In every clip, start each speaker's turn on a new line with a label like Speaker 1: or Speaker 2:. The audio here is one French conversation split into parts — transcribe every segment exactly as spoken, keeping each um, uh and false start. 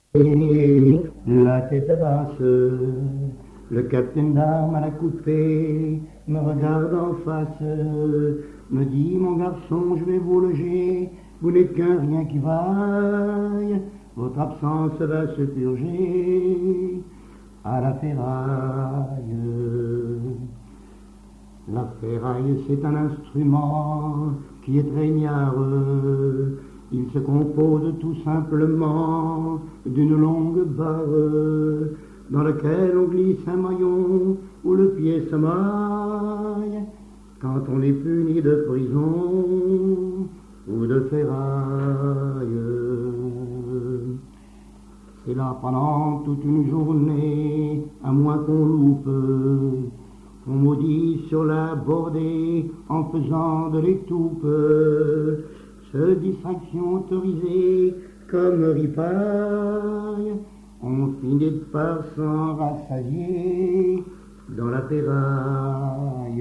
Speaker 1: La tête basse, le capitaine d'armes à la coupée me regarde en face, me dit mon garçon je vais vous loger, vous n'êtes qu'un rien qui vaille, votre absence va se purger à la ferraille. La ferraille c'est un instrument qui est très ignare. Il se compose tout simplement d'une longue barre dans laquelle on glisse un maillon où le pied se maille quand on est puni de prison ou de ferraille. C'est là pendant toute une journée, à moins qu'on loupe, on maudit sur la bordée en faisant de l'étoupe. Ce distraction autorisée comme ripaille, on finit par s'en rassasier dans la ferraille.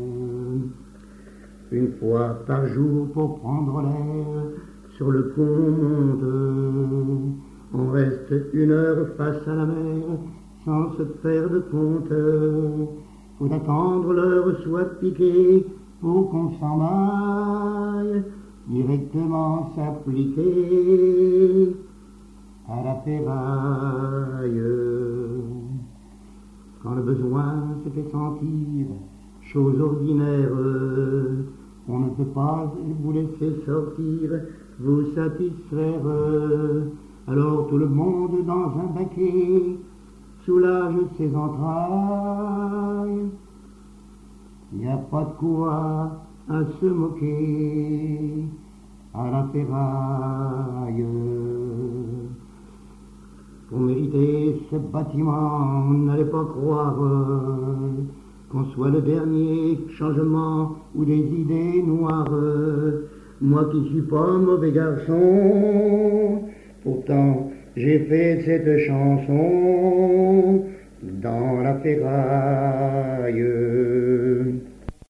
Speaker 1: Une fois par jour pour prendre l'air, sur le pont on monte, on reste une heure face à la mer sans se faire de compte. Faut attendre l'heure soit piquée pour qu'on s'en aille directement s'appliquer à la ferraille. Quand le besoin se fait sentir, chose ordinaire, on ne peut pas vous laisser sortir, vous satisfaire. Alors tout le monde dans un baquet soulage ses entrailles. Il n'y a pas de quoi à se moquer à la ferraille. Pour mériter ce bâtiment, n'allez pas croire qu'on soit le dernier changement ou des idées noires. Moi qui suis pas un mauvais garçon, pourtant j'ai fait cette chanson dans la ferraille.